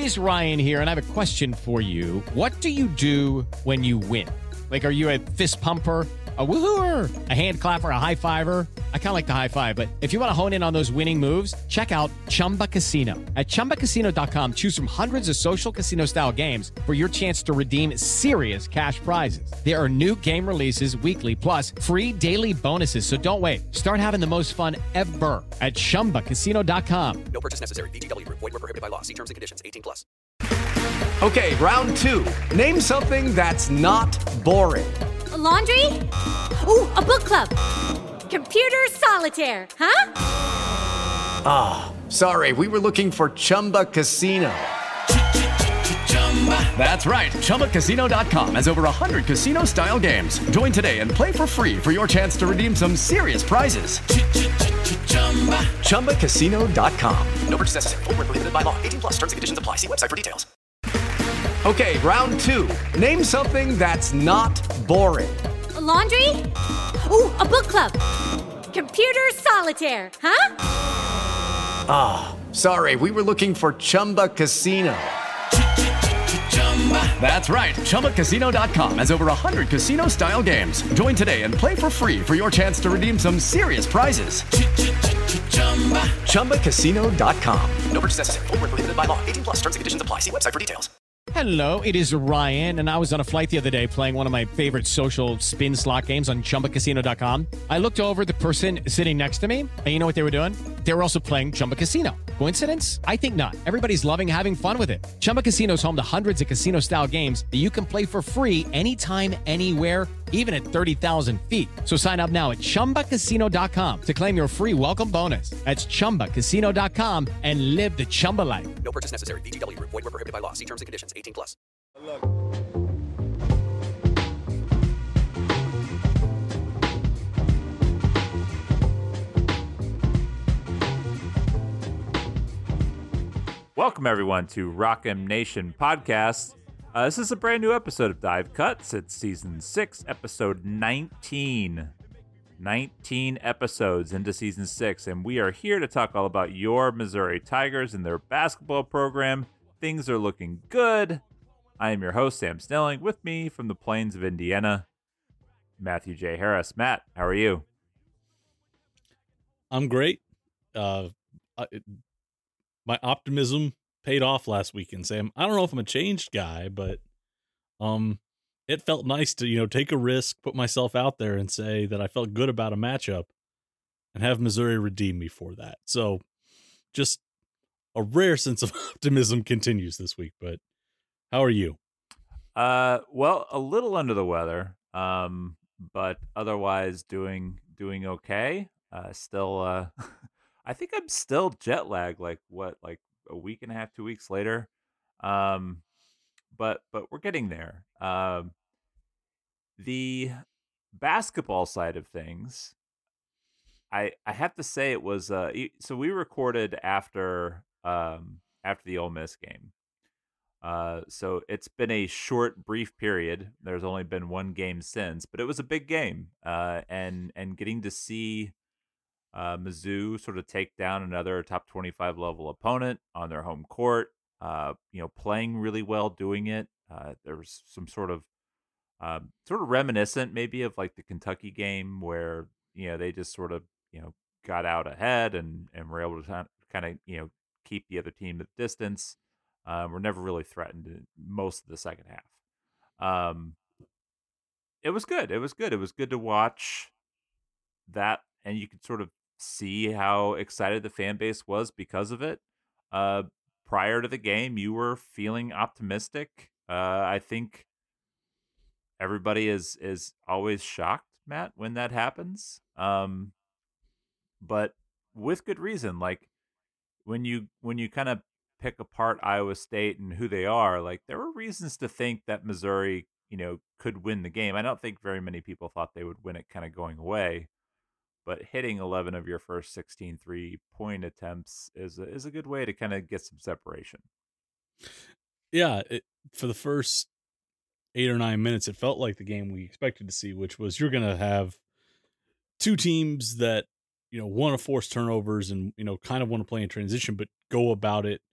is Ryan here, and I have a question for you. What do you do when you win? Like, are you a fist pumper, a woohooer, a hand clapper, a high fiver? I kind of like the high five, but if you want to hone in on those winning moves, check out Chumba Casino. At ChumbaCasino.com, choose from hundreds of social casino-style games for your chance to redeem serious cash prizes. There are new game releases weekly, plus free daily bonuses. So don't wait. Start having the most fun ever at ChumbaCasino.com. No purchase necessary. VGW Group. Void where prohibited by law. See terms and conditions. 18+. Okay, round two. Name something that's not boring. A laundry? Ooh, a book club. Computer solitaire, huh? Ah, sorry, we were looking for Chumba Casino. That's right, ChumbaCasino.com has over 100 casino-style games. Join today and play for free for your chance to redeem some serious prizes. ChumbaCasino.com. No purchase necessary. Void where prohibited by law. 18+. Terms and conditions apply. See website for details. Okay, round two. Name something that's not boring. A laundry? Ooh, a book club. Computer solitaire, huh? Ah, sorry, we were looking for Chumba Casino. That's right, ChumbaCasino.com has over 100 casino-style games. Join today and play for free for your chance to redeem some serious prizes. ChumbaCasino.com. No purchase necessary. Void where prohibited by law. 18+. Terms and conditions apply. See website for details. Hello, it is Ryan, and I was on a flight the other day playing one of my favorite social spin slot games on ChumbaCasino.com. I looked over at the person sitting next to me, and you know what they were doing? They were also playing Chumba Casino. Coincidence? I think not. Everybody's loving having fun with it. Chumba Casino is home to hundreds of casino-style games that you can play for free anytime, anywhere, even at 30,000 feet. So sign up now at ChumbaCasino.com to claim your free welcome bonus. That's ChumbaCasino.com and live the Chumba life. No purchase necessary. VGW Group. Void where prohibited by law. See terms and conditions. 18+. Welcome, everyone, to Rock'em Nation Podcast. This is a brand new episode of Dive Cuts. It's Season 6, Episode 19. 19 episodes into Season 6, and we are here to talk all about your Missouri Tigers and their basketball program. Things are looking good. I am your host, Sam Snelling. With me from the plains of Indiana, Matthew J. Harris. Matt, how are you? I'm great. My optimism paid off last weekend, Sam. I don't know if I'm a changed guy, but it felt nice to, take a risk, put myself out there and say that I felt good about a matchup and have Missouri redeem me for that. So just a rare sense of optimism continues this week, but how are you? Well, a little under the weather, but otherwise doing okay. Still, I think I'm still jet lagged, like a week and a half, 2 weeks later. But we're getting there. The basketball side of things, I have to say it was so we recorded after the Ole Miss game. So it's been a short, brief period. There's only been one game since, but it was a big game. And getting to see Mizzou sort of take down another top 25 level opponent on their home court, playing really well, doing it. There was some sort of reminiscent maybe of like the Kentucky game where, they just sort of, got out ahead and were able to kind of, keep the other team at distance. We're never really threatened in most of the second half. It was good. It was good. It was good to watch that, and you could sort of see how excited the fan base was because of it. Prior to the game, you were feeling optimistic. I think everybody is always shocked, Matt, when that happens. But with good reason. Like when you kind of pick apart Iowa State and who they are, like there were reasons to think that Missouri, could win the game. I don't think very many people thought they would win it kind of going away. But hitting 11 of your first 16 3-point attempts is a good way to kind of get some separation. Yeah, for the first 8 or 9 minutes, it felt like the game we expected to see, which was you're going to have two teams that, want to force turnovers and, kind of want to play in transition, but go about it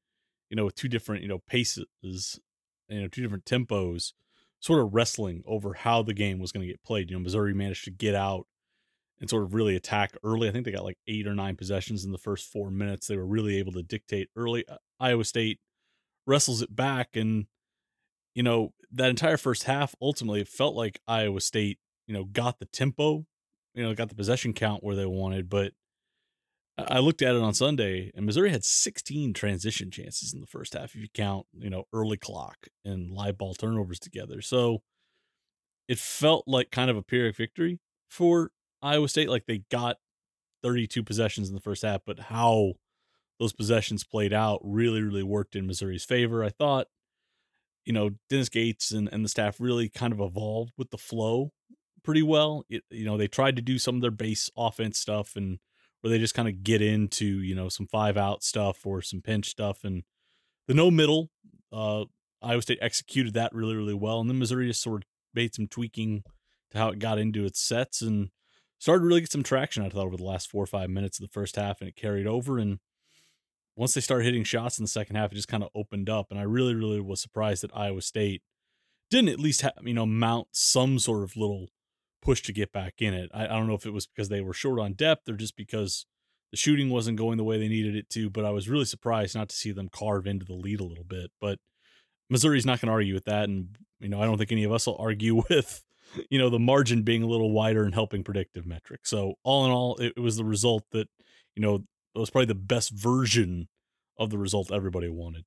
with two different, paces, two different tempos, sort of wrestling over how the game was going to get played. Missouri managed to get out and sort of really attack early. I think they got like 8 or 9 possessions in the first 4 minutes. They were really able to dictate early. Iowa State wrestles it back, and that entire first half, ultimately it felt like Iowa State, got the tempo, got the possession count where they wanted. But I looked at it on Sunday, and Missouri had 16 transition chances in the first half, if you count, early clock and live ball turnovers together. So it felt like kind of a Pyrrhic victory for Iowa State. Like they got 32 possessions in the first half, but how those possessions played out really, really worked in Missouri's favor. I thought, Dennis Gates and the staff really kind of evolved with the flow pretty well. They tried to do some of their base offense stuff, and where they just kind of get into, some 5-out stuff or some pinch stuff, and the no middle, Iowa State executed that really, really well. And then Missouri just sort of made some tweaking to how it got into its sets and started to really get some traction, I thought, over the last 4 or 5 minutes of the first half, and it carried over. And once they started hitting shots in the second half, it just kind of opened up. And I really, really was surprised that Iowa State didn't at least mount some sort of little push to get back in it. I don't know if it was because they were short on depth or just because the shooting wasn't going the way they needed it to, but I was really surprised not to see them carve into the lead a little bit. But Missouri's not going to argue with that. And, I don't think any of us will argue with, the margin being a little wider and helping predictive metrics. So all in all, it was the result that, it was probably the best version of the result everybody wanted.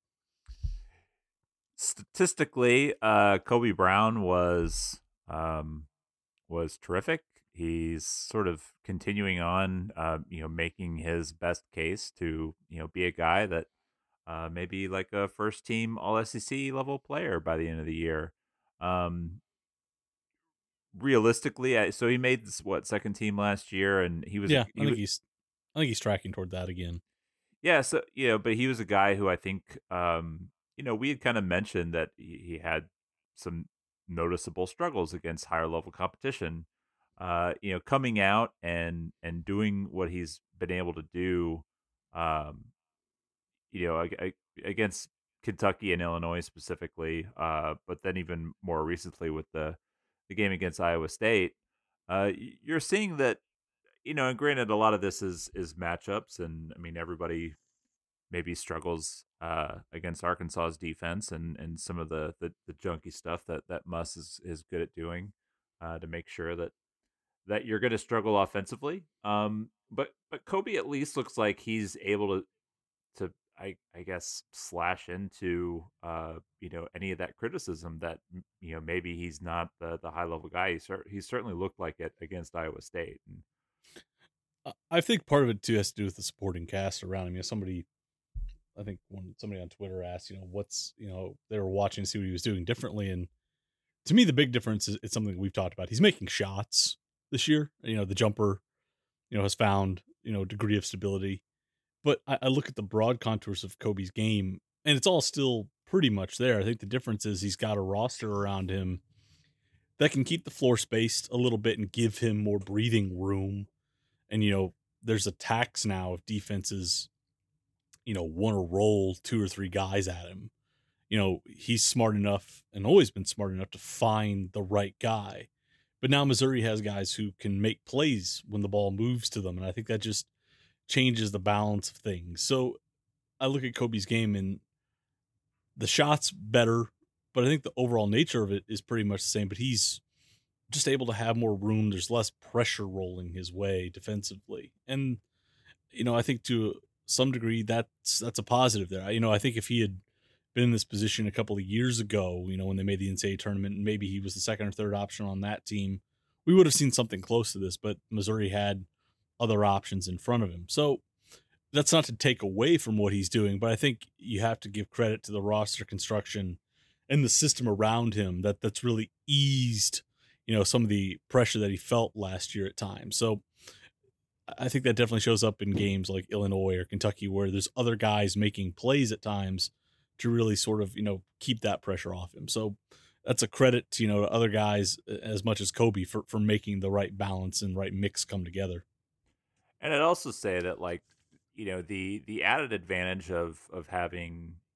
Statistically, Kobe Brown was terrific. He's sort of continuing on, making his best case to, be a guy that maybe like a first team All SEC level player by the end of the year. Realistically, so he made this second team last year, and he was I think he's tracking toward that again. Yeah, so but he was a guy who I think we had kind of mentioned that he had some noticeable struggles against higher level competition. Coming out and doing what he's been able to do, against Kentucky and Illinois specifically, but then even more recently with the game against Iowa State, you're seeing that, and granted, a lot of this is matchups, and I mean everybody maybe struggles against Arkansas's defense and some of the junky stuff that Muss is good at doing to make sure that you're going to struggle offensively. But Kobe at least looks like he's able to I guess slash into any of that criticism that maybe he's not the high level guy. He certainly looked like it against Iowa State. And I think part of it too has to do with the supporting cast around him. Somebody on Twitter asked, what's they were watching to see what he was doing differently, and to me the big difference is it's something we've talked about. He's making shots this year. The jumper, has found degree of stability. But I look at the broad contours of Kobe's game, and it's all still pretty much there. I think the difference is he's got a roster around him that can keep the floor spaced a little bit and give him more breathing room. And, there's a tax now of defenses, want to roll 2 or 3 guys at him. He's smart enough and always been smart enough to find the right guy. But now Missouri has guys who can make plays when the ball moves to them. And I think that just changes the balance of things. So I look at Kobe's game, and the shots better, but I think the overall nature of it is pretty much the same, but he's just able to have more room. There's less pressure rolling his way defensively. And, I think to some degree that's a positive there. I think if he had been in this position a couple of years ago, when they made the NCAA tournament, and maybe he was the second or third option on that team, we would have seen something close to this, but Missouri had other options in front of him. So that's not to take away from what he's doing, but I think you have to give credit to the roster construction and the system around him that's really eased, some of the pressure that he felt last year at times. So I think that definitely shows up in games like Illinois or Kentucky, where there's other guys making plays at times to really sort of, keep that pressure off him. So that's a credit to, to other guys as much as Kobe for making the right balance and right mix come together. And I'd also say that, the added advantage of having,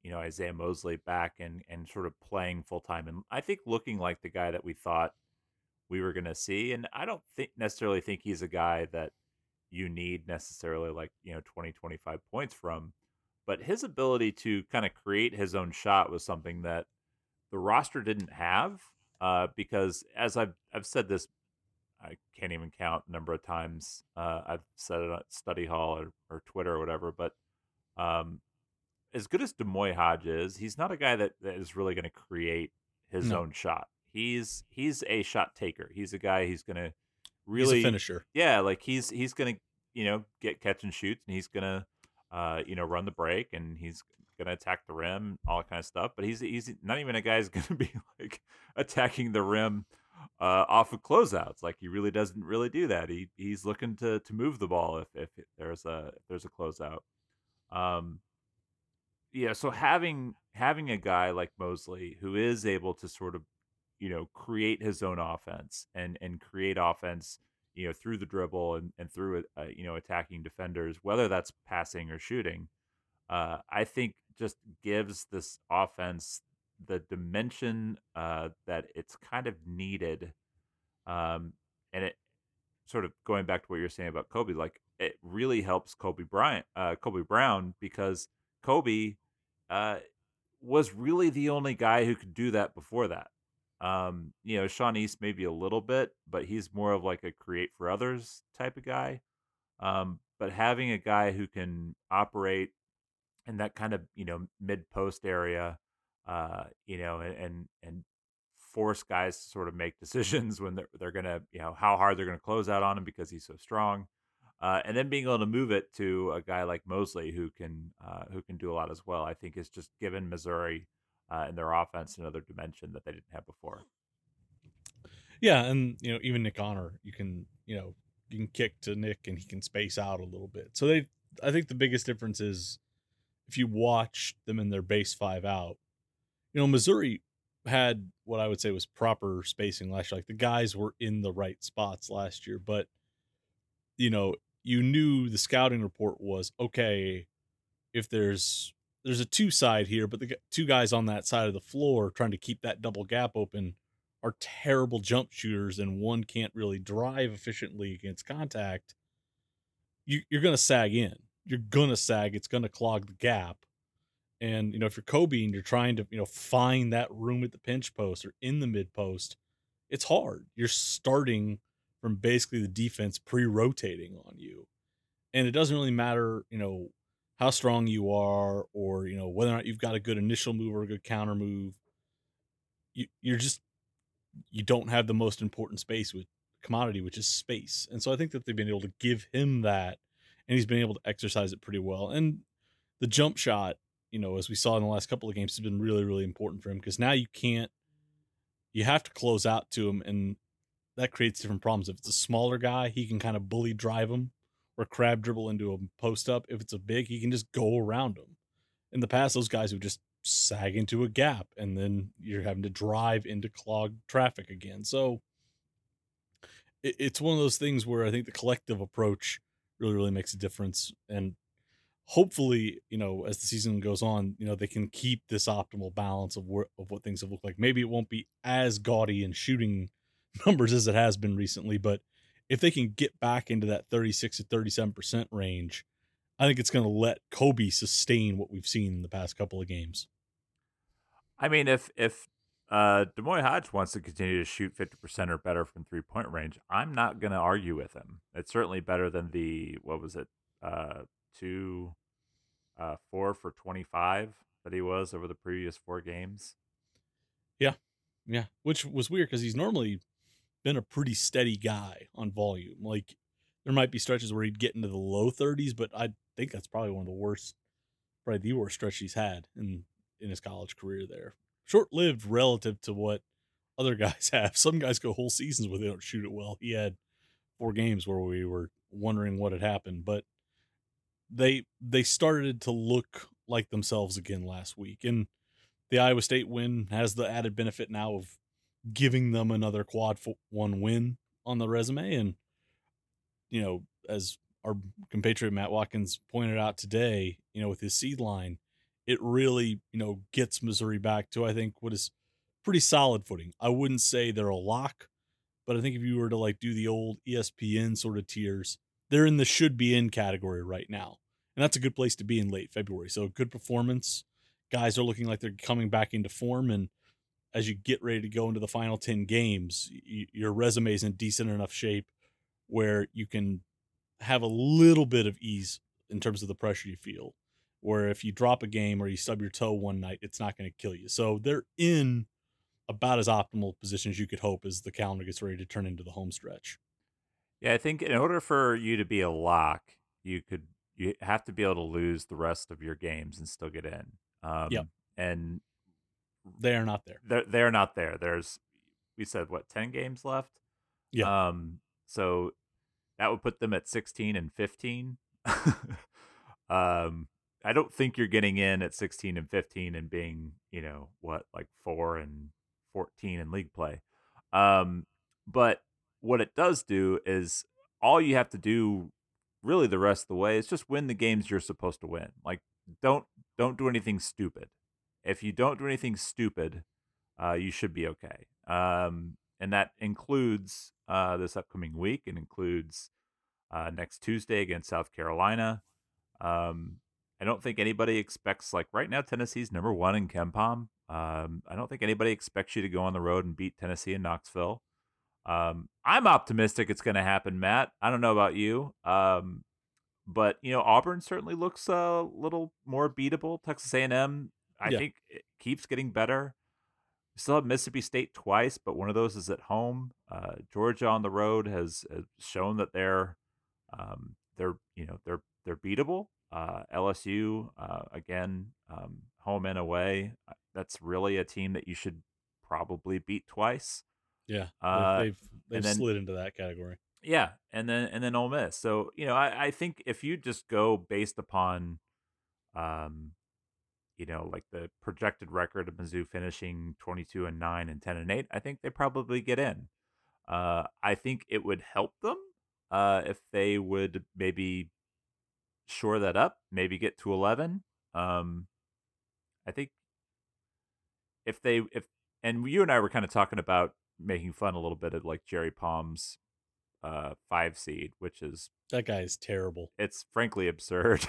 Isaiah Mosley back and sort of playing full time, and I think looking like the guy that we thought we were going to see. And I don't necessarily think he's a guy that you need necessarily like 20, 25 points from, but his ability to kind of create his own shot was something that the roster didn't have. Because as I've said this, I can't even count the number of times I've said it on Study Hall or Twitter or whatever. But um, as good as Demoy Hodge is, he's not a guy that is really going to create his No. own shot. He's a shot taker. He's a guy he's going to He's a really finisher. Yeah, like he's going to get catch and shoots, and he's going to run the break, and he's going to attack the rim, all that kind of stuff. But he's not even a guy who's going to be like attacking the rim off of closeouts. Like he really doesn't really do that. He's looking to move the ball if there's a closeout. Yeah, so having a guy like Mosley who is able to sort of, create his own offense and create offense, through the dribble and through attacking defenders, whether that's passing or shooting, I think just gives this offense the dimension that it's kind of needed. And it sort of going back to what you're saying about Kobe, like it really helps Kobe Brown, because Kobe uh, was really the only guy who could do that before that. Sean East maybe a little bit, but he's more of like a create for others type of guy. But having a guy who can operate in that kind of mid post area, and force guys to sort of make decisions when they're gonna how hard they're gonna close out on him because he's so strong. And then being able to move it to a guy like Mosley who can do a lot as well, I think is just given Missouri and their offense another dimension that they didn't have before. Yeah, and even Nick Honor, you can kick to Nick and he can space out a little bit. So I think the biggest difference is if you watch them in their base five out, Missouri had what I would say was proper spacing last year. Like the guys were in the right spots last year, but you knew the scouting report was okay. If there's a two side here, but the two guys on that side of the floor trying to keep that double gap open are terrible jump shooters, and one can't really drive efficiently against contact. You're going to sag in. You're going to sag. It's going to clog the gap. And, if you're Kobe and you're trying to, find that room at the pinch post or in the mid post, it's hard. You're starting from basically the defense pre-rotating on you. And it doesn't really matter, how strong you are or, whether or not you've got a good initial move or a good counter move. You don't have the most important space with commodity, which is space. And so I think that they've been able to give him that, and he's been able to exercise it pretty well. And the jump shot, as we saw in the last couple of games, has been really, really important for him, because now you have to close out to him, and that creates different problems. If it's a smaller guy, he can kind of bully drive him or crab dribble into a post up. If it's a big, he can just go around him. In the past, those guys would just sag into a gap, and then you're having to drive into clogged traffic again. So it's one of those things where I think the collective approach really, really makes a difference. And hopefully, as the season goes on, they can keep this optimal balance of what things have looked like. Maybe it won't be as gaudy in shooting numbers as it has been recently, but if they can get back into that 36 to 37% range, I think it's going to let Kobe sustain what we've seen in the past couple of games. I mean, if Demoy Hodge wants to continue to shoot 50% or better from 3-point range, I'm not going to argue with him. It's certainly better than the, what was it, 4 for 25 that he was over the previous 4 games. Yeah, which was weird because he's normally been a pretty steady guy on volume. Like there might be stretches where he'd get into the low 30s, but I think that's probably one of the worst stretch he's had in his college career there. Short-lived relative to what other guys have. Some guys go whole seasons where they don't shoot it well. He had 4 games where we were wondering what had happened, but they started to look like themselves again last week. And the Iowa State win has the added benefit now of giving them another quad 1 win on the resume. And, as our compatriot Matt Watkins pointed out today, with his seed line, it really, gets Missouri back to, I think, what is pretty solid footing. I wouldn't say they're a lock, but I think if you were to like do the old ESPN sort of tiers, they're in the should be in category right now. And that's a good place to be in late February. So good performance. Guys are looking like they're coming back into form. And as you get ready to go into the final 10 games, your resume is in decent enough shape where you can have a little bit of ease in terms of the pressure you feel. Where if you drop a game or you stub your toe one night, it's not going to kill you. So they're in about as optimal position as you could hope as the calendar gets ready to turn into the home stretch. Yeah, I think in order for you to be a lock, you have to be able to lose the rest of your games and still get in. Yep. And they are not there. They're not there. We said 10 games left? Yeah. So that would put them at 16 and 15. I don't think you're getting in at 16 and 15 and being, 4 and 14 in league play. But what it does do is all you have to do really the rest of the way is just win the games you're supposed to win. Like don't do anything stupid. If you don't do anything stupid, you should be okay. And that includes this upcoming week. It includes next Tuesday against South Carolina. I don't think anybody expects, like right now, Tennessee's number 1 in KenPom. I don't think anybody expects you to go on the road and beat Tennessee in Knoxville. I'm optimistic it's going to happen, Matt. I don't know about you. But, Auburn certainly looks a little more beatable. Texas A&M, I think it keeps getting better. We still have Mississippi State twice, but one of those is at home. Georgia on the road has shown that they're beatable. LSU, again, home and away. That's really a team that you should probably beat twice. Yeah, they've slid into that category. Yeah, and then Ole Miss. So I think if you just go based upon, like the projected record of Mizzou finishing 22-9 and 10-8, I think they probably get in. I think it would help them if they would maybe shore that up, maybe get to 11. I think and you and I were kind of talking about making fun a little bit of like Jerry Palm's 5 seed, which is that guy is terrible. It's frankly absurd.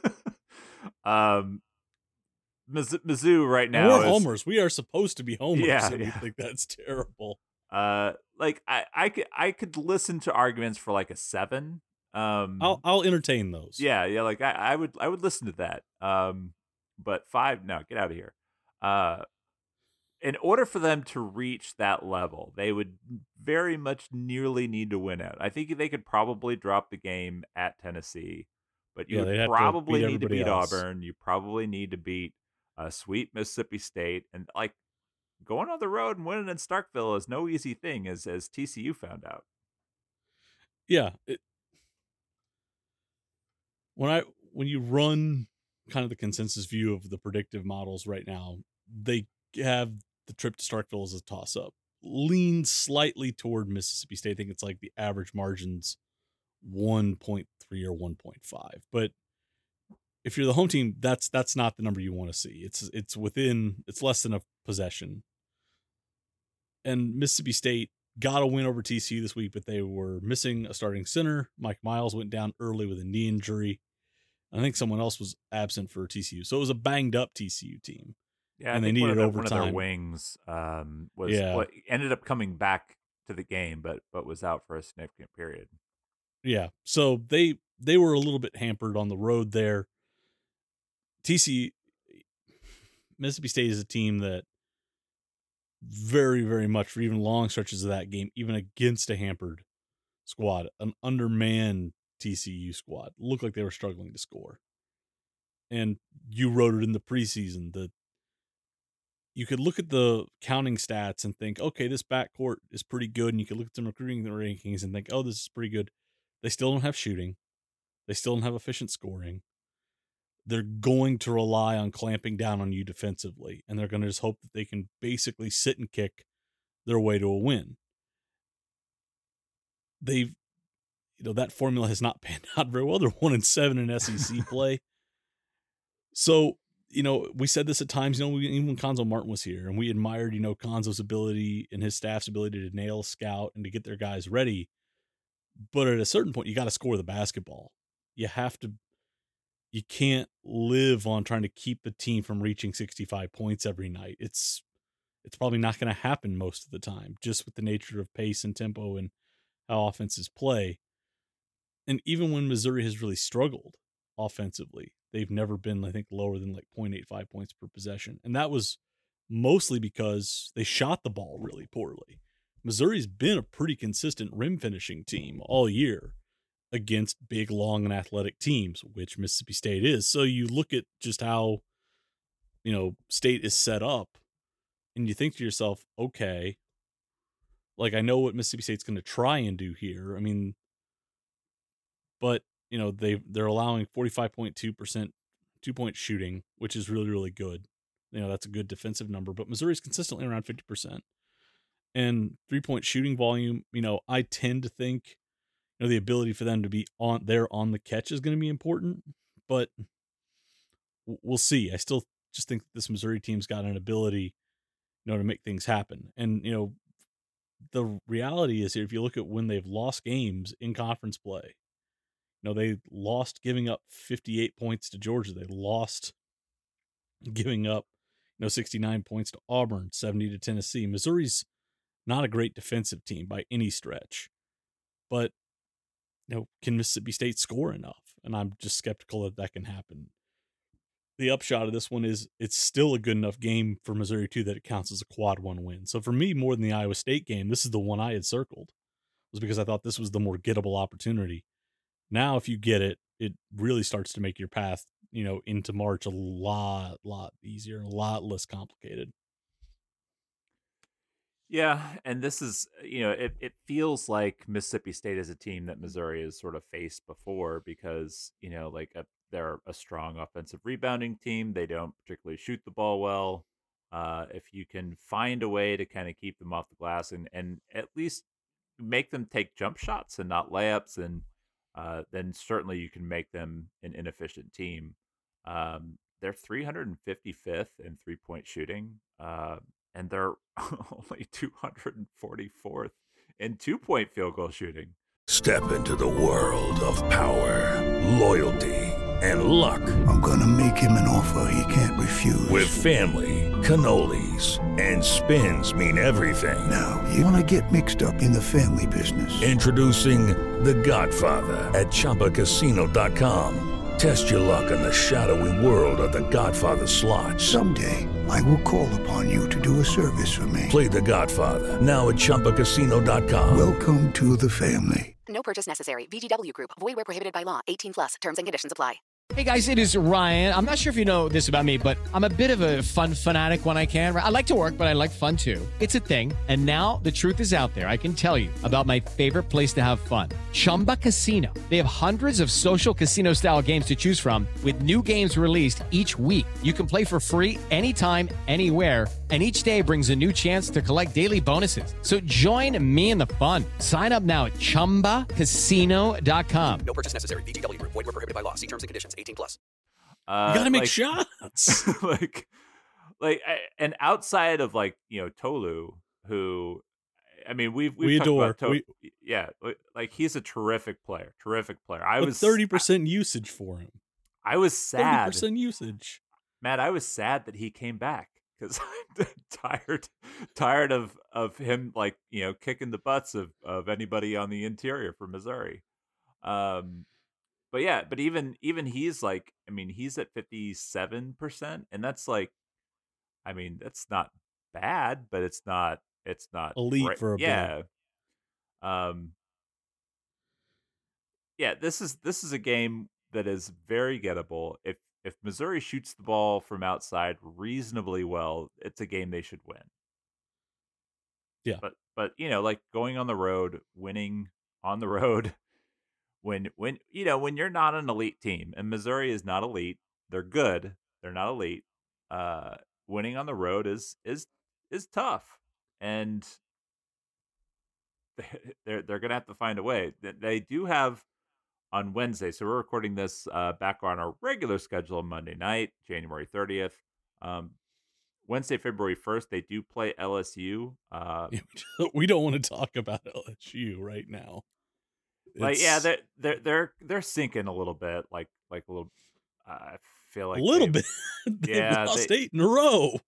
Mizzou right now we're homers. We are supposed to be homers. Yeah, and we think that's terrible. Like I could listen to arguments for like a 7. I'll entertain those. Yeah. Like I would listen to that. But 5, no, get out of here. In order for them to reach that level, they would very much nearly need to win out. I think they could probably drop the game at Tennessee, but you would probably need to beat Auburn. You probably need to beat sweet Mississippi State, and like going on the road and winning in Starkville is no easy thing, as TCU found out. Yeah. When you run kind of the consensus view of the predictive models right now, they have the trip to Starkville as a toss-up. Lean slightly toward Mississippi State. I think it's like the average margin's 1.3 or 1.5. But if you're the home team, that's not the number you want to see. It's less than a possession. And Mississippi State got a win over TCU this week, but they were missing a starting center. Mike Miles went down early with a knee injury. I think someone else was absent for TCU. So it was a banged up TCU team. Yeah, and they needed overtime. One of their wings what ended up coming back to the game, but was out for a significant period. Yeah, so they were a little bit hampered on the road there. Mississippi State is a team that very, very much for even long stretches of that game, even against a hampered squad, an undermanned TCU squad, looked like they were struggling to score. And you wrote it in the preseason that you could look at the counting stats and think, okay, this backcourt is pretty good. And you could look at some recruiting rankings and think, oh, this is pretty good. They still don't have shooting. They still don't have efficient scoring. They're going to rely on clamping down on you defensively. And they're going to just hope that they can basically sit and kick their way to a win. That formula has not panned out very well. They're 1-7 in SEC play. So we said this at times, even when Konzo Martin was here, and we admired, Konzo's ability and his staff's ability to nail scout and to get their guys ready. But at a certain point, you got to score the basketball. You can't live on trying to keep the team from reaching 65 points every night. It's probably not going to happen most of the time, just with the nature of pace and tempo and how offenses play. And even when Missouri has really struggled offensively, they've never been, I think, lower than like 0.85 points per possession. And that was mostly because they shot the ball really poorly. Missouri's been a pretty consistent rim finishing team all year against big, long, and athletic teams, which Mississippi State is. So you look at just how, State is set up, and you think to yourself, okay, like, I know what Mississippi State's going to try and do here. I mean, but, they're allowing 45.2% 2-point shooting, which is really, really good. That's a good defensive number, but Missouri's consistently around 50%. And 3-point shooting volume, I tend to think, the ability for them to be on the catch is going to be important, but we'll see. I still just think that this Missouri team's got an ability, to make things happen. And, the reality is here, if you look at when they've lost games in conference play, they lost giving up 58 points to Georgia. They lost giving up, 69 points to Auburn, 70 to Tennessee. Missouri's not a great defensive team by any stretch, but can Mississippi State score enough? And I'm just skeptical that can happen. The upshot of this one is it's still a good enough game for Missouri too that it counts as a quad one win. So for me, more than the Iowa State game, this is the one I had circled, was because I thought this was the more gettable opportunity. Now, if you get it, it really starts to make your path, into March a lot easier, a lot less complicated. Yeah, and this is, it feels like Mississippi State is a team that Missouri has sort of faced before because, they're a strong offensive rebounding team. They don't particularly shoot the ball well. If you can find a way to kind of keep them off the glass and at least make them take jump shots and not layups, and then certainly you can make them an inefficient team. They're 355th in 3-point shooting. And they're only 244th in 2-point field goal shooting. Step into the world of power, loyalty, and luck. I'm going to make him an offer he can't refuse. With family, cannolis, and spins mean everything. Now, you want to get mixed up in the family business. Introducing The Godfather at ChumbaCasino.com. Test your luck in the shadowy world of The Godfather slot. Someday, I will call upon you to do a service for me. Play The Godfather now at ChumbaCasino.com. Welcome to the family. No purchase necessary. VGW Group. Void where prohibited by law. 18+. Terms and conditions apply. Hey guys, it is Ryan. I'm not sure if you know this about me, but I'm a bit of a fun fanatic when I can. I like to work, but I like fun too. It's a thing. And now the truth is out there. I can tell you about my favorite place to have fun. Chumba Casino. They have hundreds of social casino style games to choose from with new games released each week. You can play for free anytime, anywhere. And each day brings a new chance to collect daily bonuses. So join me in the fun. Sign up now at ChumbaCasino.com. No purchase necessary. VGW Group. Void where prohibited by law. See terms and conditions. 18+. You gotta make shots. And outside of Tolu, who, I mean, we adore. About Tolu. He's a terrific player. I was 30% usage for him. I was sad. 30% usage. Matt, I was sad that he came back because I'm tired of him kicking the butts of anybody on the interior for Missouri. But even he's he's at 57%, and that's that's not bad, but it's not elite for a bit. This is a game that is very gettable. If Missouri shoots the ball from outside reasonably well, it's a game they should win. Yeah. But going on the road, winning on the road, when you're not an elite team, and Missouri is not elite, they're good, they're not elite. Winning on the road is tough, and they're gonna have to find a way. They do have on Wednesday. So we're recording this back on our regular schedule on Monday night, January 30th. Wednesday, February 1st, they do play LSU. We don't want to talk about LSU right now. They're sinking a little bit, like a little. I feel like a little bit. They've lost 8 in a row.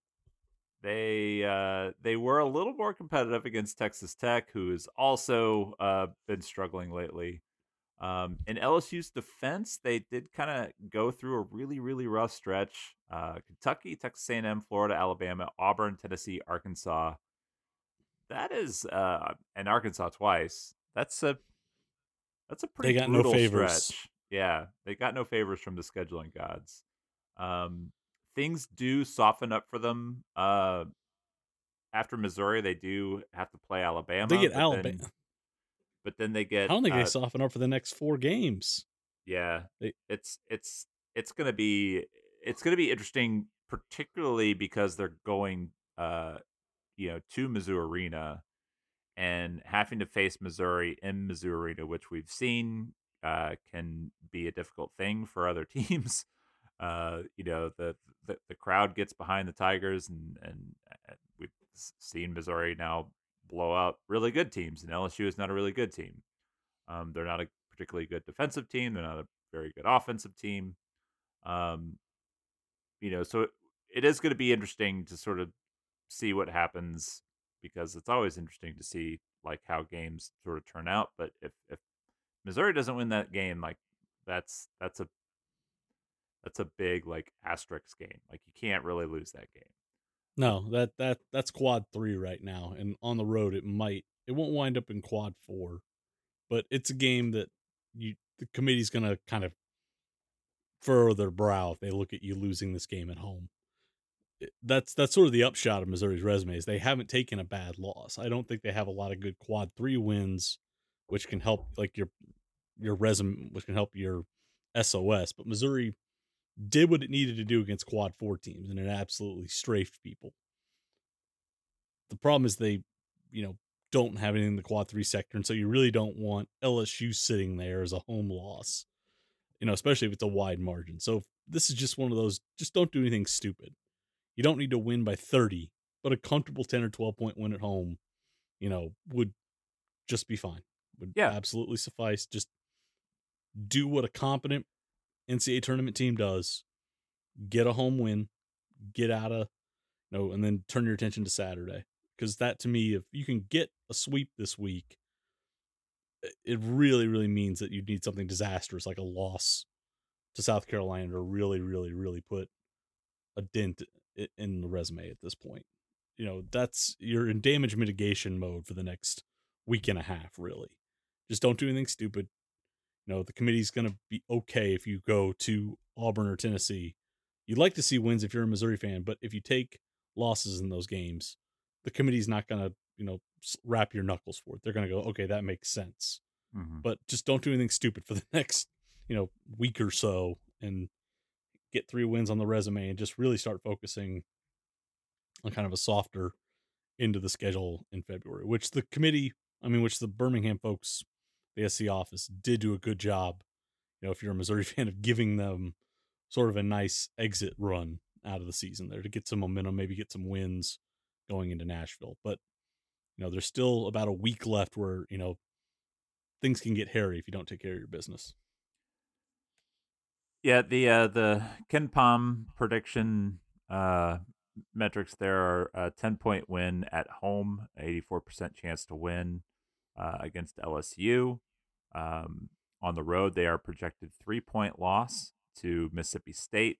They were a little more competitive against Texas Tech, who has also been struggling lately. In LSU's defense, they did kind of go through a really, really rough stretch. Kentucky, Texas A&M, Florida, Alabama, Auburn, Tennessee, Arkansas. That is, and Arkansas twice. That's a pretty brutal stretch. Yeah, they got no favors from the scheduling gods. Things do soften up for them. After Missouri, they do have to play Alabama. They get Alabama. But then they get. I don't think they soften up for the next 4 games. Yeah, it's gonna be interesting, particularly because they're going to Mizzou Arena and having to face Missouri in Mizzou Arena, which we've seen can be a difficult thing for other teams. The crowd gets behind the Tigers, and we've seen Missouri now blow out really good teams, and LSU is not a really good team. They're not a particularly good defensive team. They're not a very good offensive team. So it is going to be interesting to sort of see what happens, because it's always interesting to see like how games sort of turn out. But if Missouri doesn't win that game, like that's a big like asterisk game. Like you can't really lose that game. No, that's quad 3 right now, and on the road it won't wind up in quad 4, but it's a game that the committee's gonna kind of furrow their brow if they look at you losing this game at home. That's sort of the upshot of Missouri's resume, is they haven't taken a bad loss. I don't think they have a lot of good quad 3 wins, which can help like your resume, which can help your SOS. But Missouri did what it needed to do against quad 4 teams, and it absolutely strafed people. The problem is they, don't have anything in the quad 3 sector, and so you really don't want LSU sitting there as a home loss, especially if it's a wide margin. So this is just one of those, just don't do anything stupid. You don't need to win by 30, but a comfortable 10 or 12 point win at home, would just be fine. Would absolutely suffice. Just do what a competent NCAA tournament team does. Get a home win, get out of, and then turn your attention to Saturday. Because that, to me, if you can get a sweep this week, it really, really means that you need something disastrous like a loss to South Carolina to really, really, really put a dent in the resume at this point. You're in damage mitigation mode for the next week and a half, really. Just don't do anything stupid. The committee's going to be okay if you go to Auburn or Tennessee. You'd like to see wins if you're a Missouri fan, but if you take losses in those games, the committee's not going to, wrap your knuckles for it. They're going to go, okay, that makes sense. Mm-hmm. But just don't do anything stupid for the next, week or so, and get 3 wins on the resume and just really start focusing on kind of a softer end of the schedule in February, which the Birmingham folks, the SC office, did do a good job. If you're a Missouri fan, of giving them sort of a nice exit run out of the season there to get some momentum, maybe get some wins going into Nashville. But, there's still about a week left where, things can get hairy if you don't take care of your business. Yeah, the KenPom prediction metrics there are a 10-point win at home, 84% chance to win against LSU. On the road, they are projected 3-point loss to Mississippi State.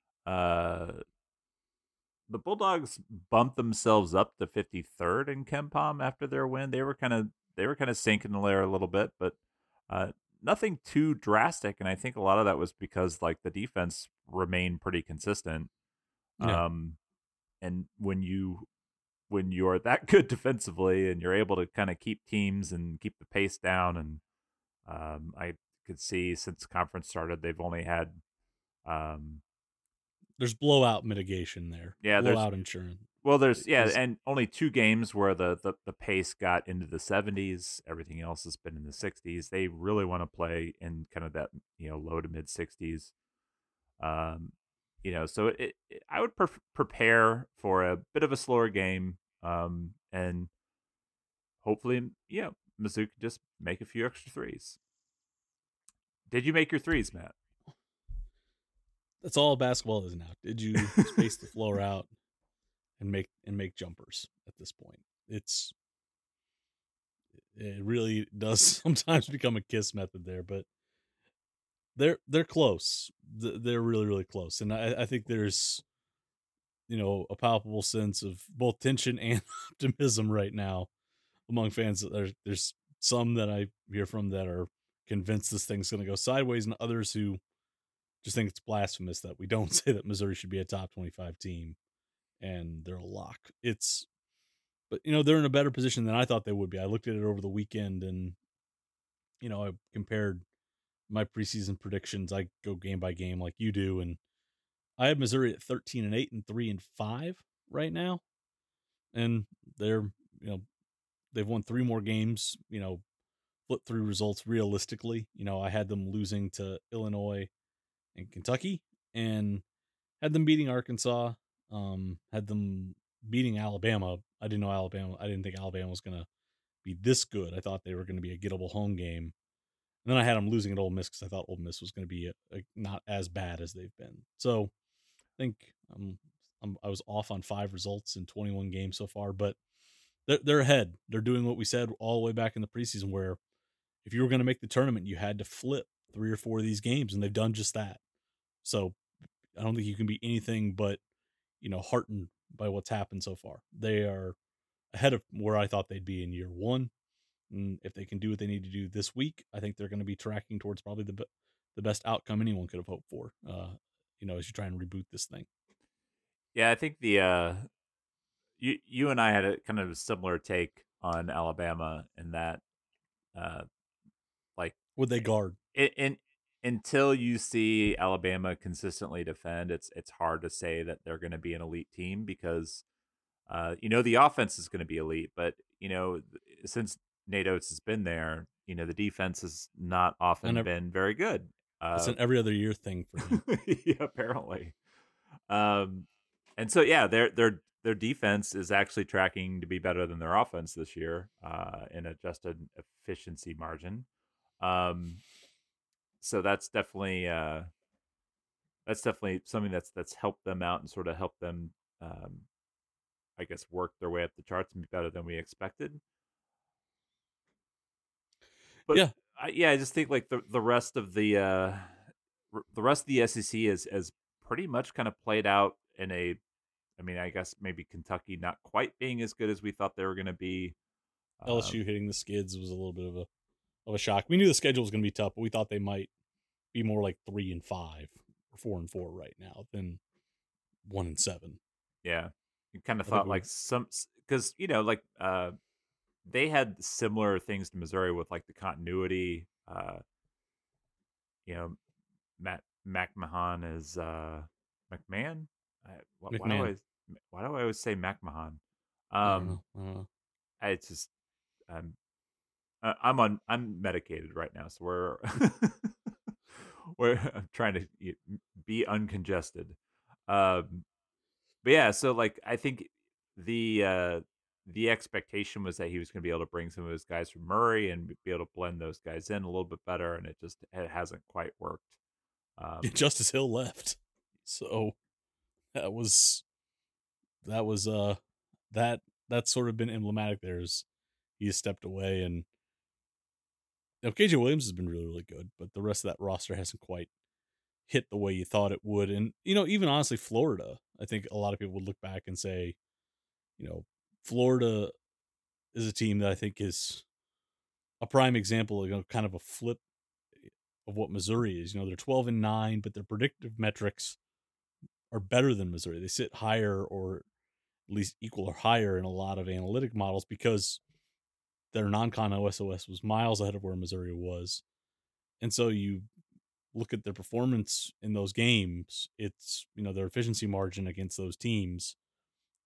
The Bulldogs bumped themselves up to 53rd in KenPom after their win. They were kind of sinking there a little bit, but nothing too drastic. And I think a lot of that was because like the defense remained pretty consistent. Yeah. And when you're that good defensively and you're able to kind of keep teams and keep the pace down, and I could see since conference started they've only had there's blowout mitigation there. Yeah, blowout insurance. Well, there's Is- and only 2 games where the pace got into the 70s. Everything else has been in the 60s. They really want to play in kind of that, low to mid 60s. Um, so I would prepare for a bit of a slower game, and hopefully, Mizzou can just make a few extra threes. Did you make your threes, Matt? That's all basketball is now. Did you space the floor out and make jumpers at this point? It really does sometimes become a kiss method there, but they're close. They're really, really close. And I think there's, a palpable sense of both tension and optimism right now among fans. There's some that I hear from that are convinced this thing's going to go sideways, and others who just think it's blasphemous that we don't say that Missouri should be a top 25 team and they're a lock. But they're in a better position than I thought they would be. I looked at it over the weekend and, I compared my preseason predictions. I go game by game like you do. And I have Missouri at 13-8 and 3-5 right now. And they're, they've won 3 more games, flip through results realistically. I had them losing to Illinois and Kentucky and had them beating Arkansas, had them beating Alabama. I didn't think Alabama was going to be this good. I thought they were going to be a gettable home game. And then I had them losing at Ole Miss because I thought Ole Miss was going to be not as bad as they've been. So I think I was off on 5 results in 21 games so far, but they're ahead. They're doing what we said all the way back in the preseason, where if you were going to make the tournament, you had to flip 3 or 4 of these games, and they've done just that. So I don't think you can be anything but, heartened by what's happened so far. They are ahead of where I thought they'd be in year 1. And if they can do what they need to do this week, I think they're going to be tracking towards probably the best outcome anyone could have hoped for, as you try and reboot this thing. Yeah, I think you and I had a kind of a similar take on Alabama in that, like, Would they guard? Until you see Alabama consistently defend, it's hard to say that they're going to be an elite team because, the offense is going to be elite, but since Nate Oates has been there, the defense has not often been very good. It's an every other year thing for him. Yeah, apparently. And so their defense is actually tracking to be better than their offense this year, in adjusted efficiency margin. So that's definitely something that's helped them out and sort of helped them, I guess, work their way up the charts and be better than we expected. But yeah, I just think like the rest of the SEC is pretty much kind of played out in a. I mean, I guess maybe Kentucky not quite being as good as we thought they were going to be. LSU hitting the skids was a little bit of a shock. We knew the schedule was going to be tough, but we thought they might be more like 3-5 or 4-4 right now than 1-7. Yeah, you kind of thought like because they had similar things to Missouri with like the continuity. Matt McMahon is McMahon. McMahon. Why do I always say McMahon? I don't know. It's just I'm medicated right now, so I'm trying to be uncongested. But yeah, so like I think the expectation was that he was going to be able to bring some of his guys from Murray and be able to blend those guys in a little bit better, and it hasn't quite worked. Justice Hill left, so that's sort of been emblematic. He stepped away, and KJ Williams has been really, really good, but the rest of that roster hasn't quite hit the way you thought it would. And even honestly, Florida, I think a lot of people would look back and say, Florida is a team that I think is a prime example of kind of a flip of what Missouri is. They're 12-9, but their predictive metrics are better than Missouri. They sit higher, or at least equal or higher, in a lot of analytic models because their non-con OSOS was miles ahead of where Missouri was. And so you look at their performance in those games, it's, their efficiency margin against those teams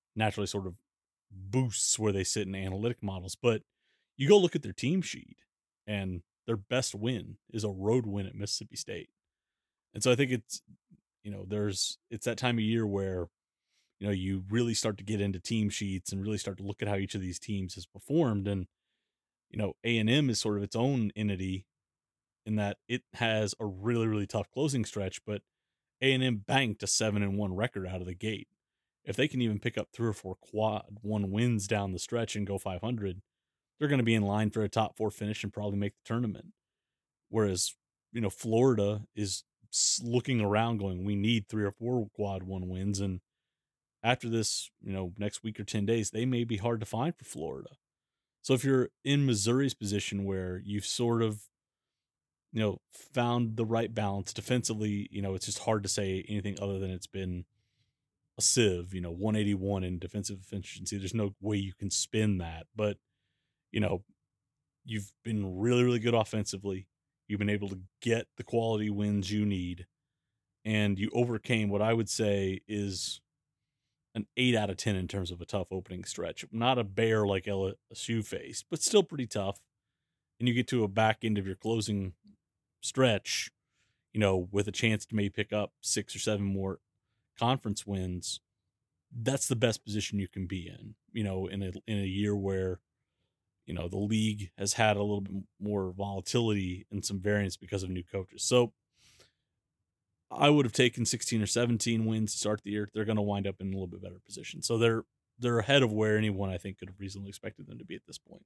naturally sort of boosts where they sit in analytic models. But you go look at their team sheet, and their best win is a road win at Mississippi State. And so I think it's, it's that time of year where, you really start to get into team sheets and really start to look at how each of these teams has performed. And, A&M is sort of its own entity in that it has a really, really tough closing stretch, but A&M banked a 7-1 record out of the gate. If they can even pick up 3 or 4 quad 1 wins down the stretch and go 500, they're going to be in line for a top 4 finish and probably make the tournament. Whereas, Florida is looking around going, we need 3 or 4 quad 1 wins. And after this, next week or 10 days, they may be hard to find for Florida. So if you're in Missouri's position where you've sort of, found the right balance defensively, it's just hard to say anything other than it's been a sieve, 181 in defensive efficiency. There's no way you can spin that, but you've been really, really good offensively. You've been able to get the quality wins you need, and you overcame what I would say is an 8 out of 10 in terms of a tough opening stretch. Not a bear like LSU faced, but still pretty tough. And you get to a back end of your closing stretch, with a chance to maybe pick up 6 or 7 more conference wins. That's the best position you can be in, in a year where, the league has had a little bit more volatility and some variance because of new coaches. So I would have taken 16 or 17 wins to start the year. They're going to wind up in a little bit better position. So they're ahead of where anyone I think could have reasonably expected them to be at this point.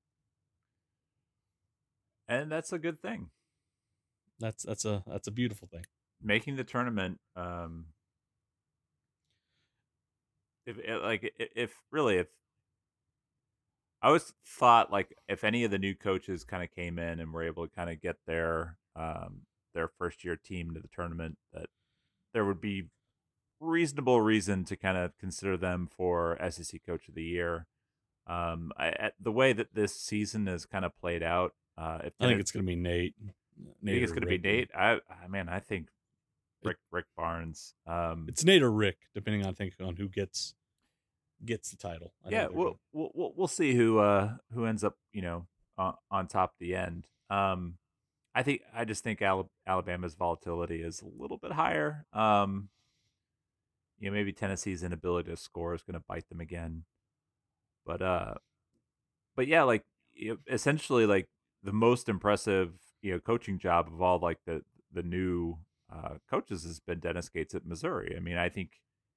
And that's a good thing. That's a beautiful thing. Making the tournament, if I always thought, like, if any of the new coaches kind of came in and were able to kind of get their first year team to the tournament, that there would be reasonable reason to kind of consider them for SEC Coach of the Year. The way that this season has kind of played out, I think it's going to be Nate. I think it's going to be Nate. I think Rick Barnes. It's Nate or Rick, depending on who gets the title. We'll see who ends up on top of the end. I just think Alabama's volatility is a little bit higher. Maybe Tennessee's inability to score is going to bite them again. But yeah, like, essentially, like, the most impressive coaching job of all, like, the new coaches has been Dennis Gates at Missouri. I mean, I think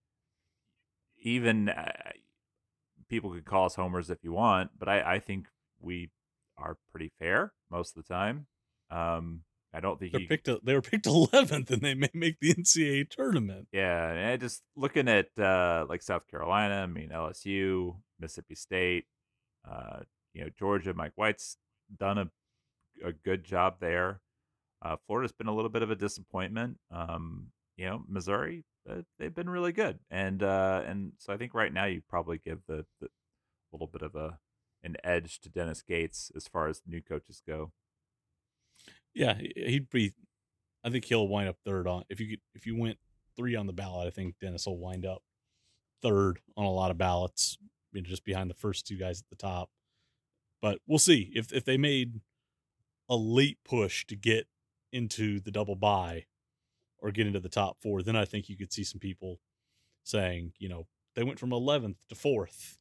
even people could call us homers if you want, but I think we are pretty fair most of the time. I don't think they were picked 11th, and they may make the NCAA tournament. Yeah, and just looking at like South Carolina, I mean, LSU, Mississippi State, Georgia. Mike White's done a good job there. Florida's been a little bit of a disappointment. Missouri, they've been really good, and so I think right now you probably give the little bit of an edge to Dennis Gates as far as new coaches go. Yeah, I think he'll wind up third on if you went 3 on the ballot. I think Dennis will wind up third on a lot of ballots, just behind the first 2 guys at the top. But we'll see if they made a late push to get into the double bye or get into the top 4, then I think you could see some people saying, they went from 11th to 4th.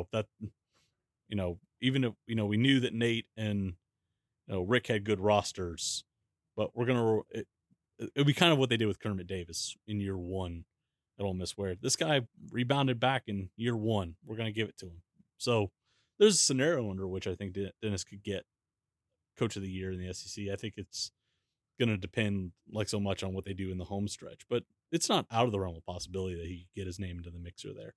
Even if we knew that Nate and Rick had good rosters, but it'll be kind of what they did with Kermit Davis in year 1 at Ole Miss, where this guy rebounded back in year 1. We're going to give it to him. So there's a scenario under which I think Dennis could get Coach of the Year in the SEC. I think it's going to depend like so much on what they do in the home stretch, but it's not out of the realm of possibility that he could get his name into the mixer there.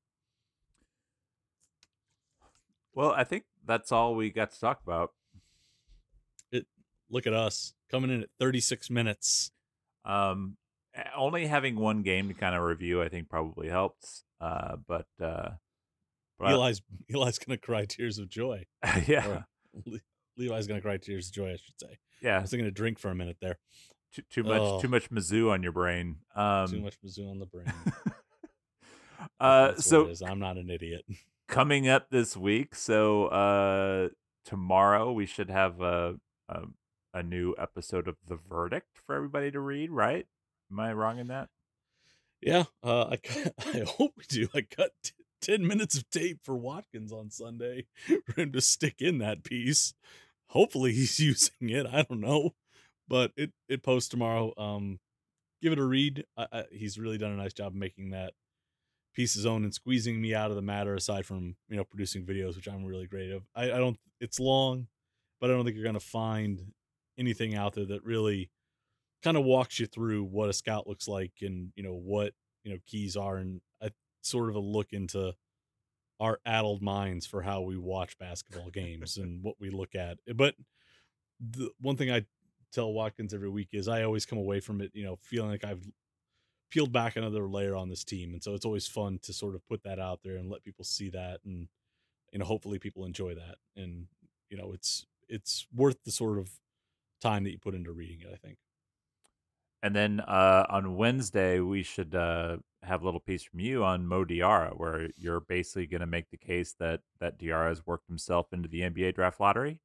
Well, I think that's all we got to talk about. Look at us coming in at 36 minutes. Only having one game to kind of review, I think, probably helps. But Eli's going to cry tears of joy. Yeah, Levi's going to cry tears of joy, I should say. Yeah, I was going to drink for a minute there. Too much Mizzou on your brain. Too much Mizzou on the brain. That's So what it is. I'm not an idiot. coming up this week, so tomorrow we should have a new episode of The Verdict for everybody to read, right? Am I wrong in that? Yeah, I hope we do. I cut 10 minutes of tape for Watkins on Sunday for him to stick in that piece. Hopefully he's using it. I don't know, but it posts tomorrow. Give it a read. He's really done a nice job of making that piece his own and squeezing me out of the matter. Aside from producing videos, which I'm really great of. I don't. It's long, but I don't think you're gonna find anything out there that really kind of walks you through what a scout looks like and what keys are, and a sort of a look into our addled minds for how we watch basketball games and what we look at. But the one thing I tell Watkins every week is I always come away from it feeling like I've peeled back another layer on this team, and so it's always fun to sort of put that out there and let people see that, and hopefully people enjoy that, and it's worth the sort of time that you put into reading it, I think. And then on Wednesday, we should have a little piece from you on Mo Diarra, where you're basically going to make the case that Diarra has worked himself into the NBA draft lottery.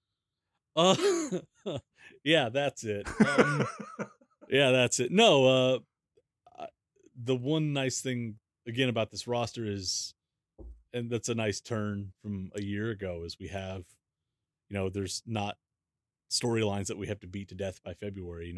Yeah, that's it. Yeah, that's it. No, the one nice thing again about this roster is, and that's a nice turn from a year ago, is we have, there's not storylines that we have to beat to death by February.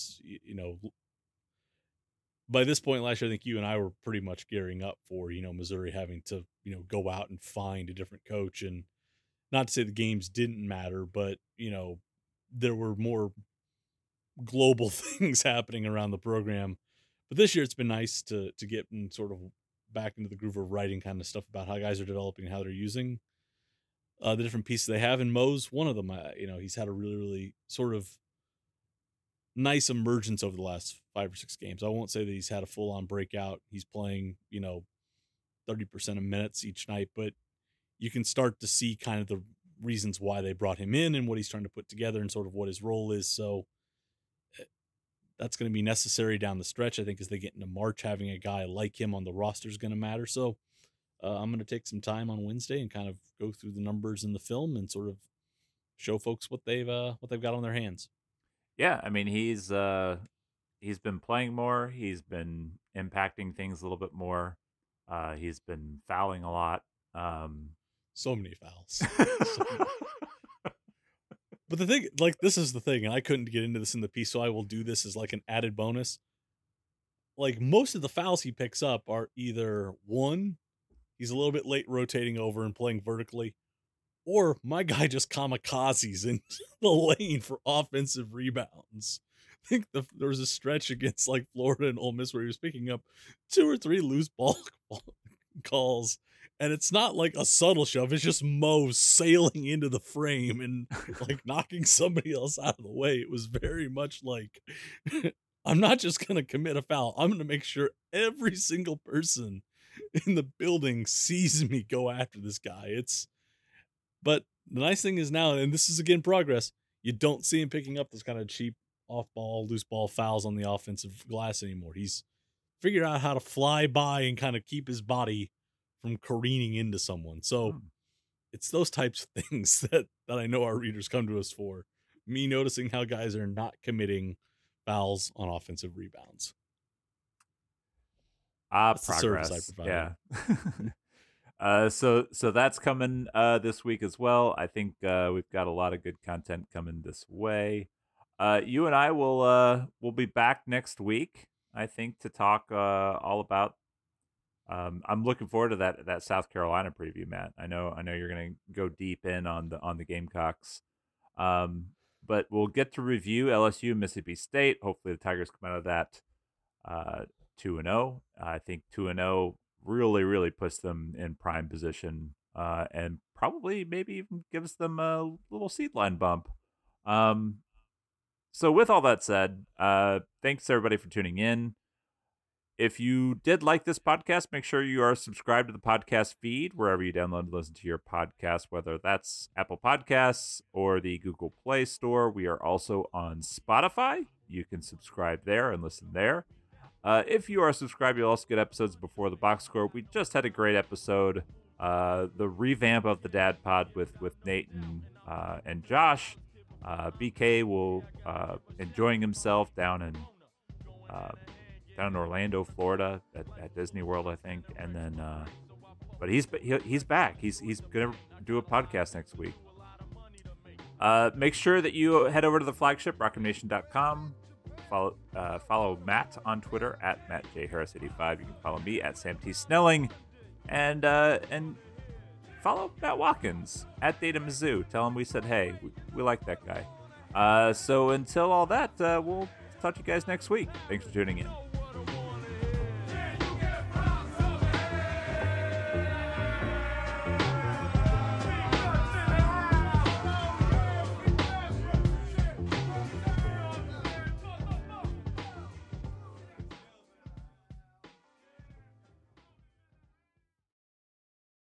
By this point last year, I think you and I were pretty much gearing up for, Missouri having to, go out and find a different coach. And not to say the games didn't matter, but, there were more global things happening around the program. But this year it's been nice to get in sort of back into the groove of writing kind of stuff about how guys are developing, how they're using the different pieces they have. And Mo's one of them. He's had a really, really sort of nice emergence over the last 5 or 6 games. I won't say that he's had a full-on breakout. He's playing, 30% of minutes each night, but you can start to see kind of the reasons why they brought him in and what he's trying to put together and sort of what his role is. So that's going to be necessary down the stretch. I think as they get into March, having a guy like him on the roster is going to matter. So I'm going to take some time on Wednesday and kind of go through the numbers in the film and sort of show folks what they've got on their hands. Yeah, I mean he's been playing more. He's been impacting things a little bit more. He's been fouling a lot. So many fouls. But the thing, this is the thing, and I couldn't get into this in the piece, so I will do this as an added bonus. Most of the fouls he picks up are either one, he's a little bit late rotating over and playing vertically, or my guy just kamikazes into the lane for offensive rebounds. I think there was a stretch against Florida and Ole Miss where he was picking up 2 or 3 loose ball calls, and it's not a subtle shove. It's just Mo sailing into the frame and knocking somebody else out of the way. It was very much I'm not just going to commit a foul. I'm going to make sure every single person in the building sees me go after this guy. But the nice thing is now, and this is again progress, you don't see him picking up those kind of cheap off-ball, loose ball fouls on the offensive glass anymore. He's figured out how to fly by and kind of keep his body from careening into someone. So it's those types of things that I know our readers come to us for. Me noticing how guys are not committing fouls on offensive rebounds. That's progress. The service I provide. Yeah. So that's coming this week as well. I think we've got a lot of good content coming this way. You and I will be back next week, I think, to talk all about. I'm looking forward to that South Carolina preview, Matt. I know you're going to go deep in on the Gamecocks, but we'll get to review LSU, Mississippi State. Hopefully, the Tigers come out of that 2-0. I think 2-0 really, really puts them in prime position, and probably maybe even gives them a little seed line bump. So with all that said, thanks everybody for tuning in. If you did like this podcast, make sure you are subscribed to the podcast feed wherever you download and listen to your podcast, whether that's Apple Podcasts or the Google Play Store. We are also on Spotify. You can subscribe there and listen there. If you are subscribed, you'll also get episodes before the box score. We just had a great episode, the revamp of the Dad Pod with Nate and Josh. BK will enjoying himself down in Orlando, Florida, at Disney World, I think. And then, but he's back. He's gonna do a podcast next week. Make sure that you head over to the flagship rockemnation.com. Follow Matt on Twitter at MattJHarris85. You can follow me at Sam T. Snelling, and follow Matt Watkins at Data Mizzou. Tell him we said, hey, we like that guy. So until all that, we'll talk to you guys next week. Thanks for tuning in.